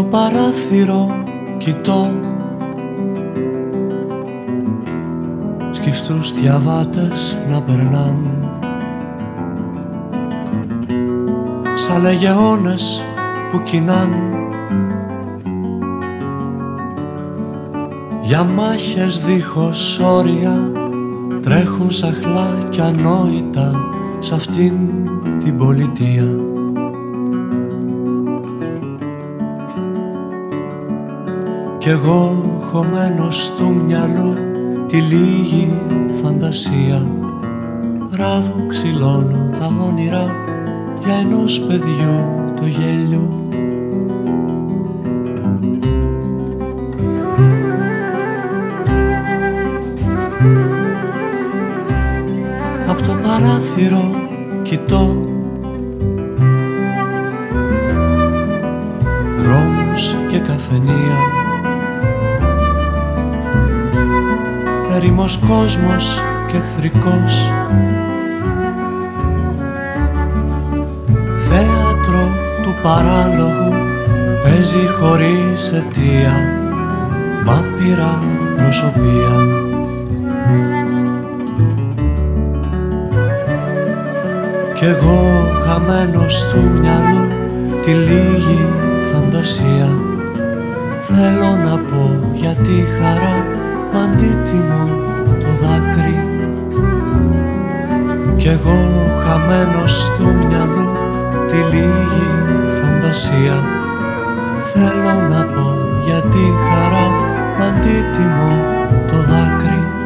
το παράθυρο κοιτώ σκυφτούς διαβάτες να περνάν σαν λεγεώνες που κοινάν για μάχες δίχως όρια τρέχουν σαχλά κι ανόητα σ' αυτήν την πολιτεία. Κι εγώ χωμένος του μυαλού τη λίγη φαντασία ράβω ξυλώνω τα όνειρα για ενός παιδιού το γέλιο. Απ' το παράθυρο κοιτώ δρόμους και καφενεία, ερημός κόσμος και εχθρικός, θέατρο του παράλογου παίζει χωρίς αιτία μάπειρα προσωπία. Κι εγώ χαμένος του μυαλού τη λίγη φαντασία θέλω να πω για τη χαρά μ' αντίτιμο το δάκρυ. Κι εγώ χαμένος του μυαλού τη λίγη φαντασία θέλω να πω για τη χαρά μ' αντίτιμο το δάκρυ.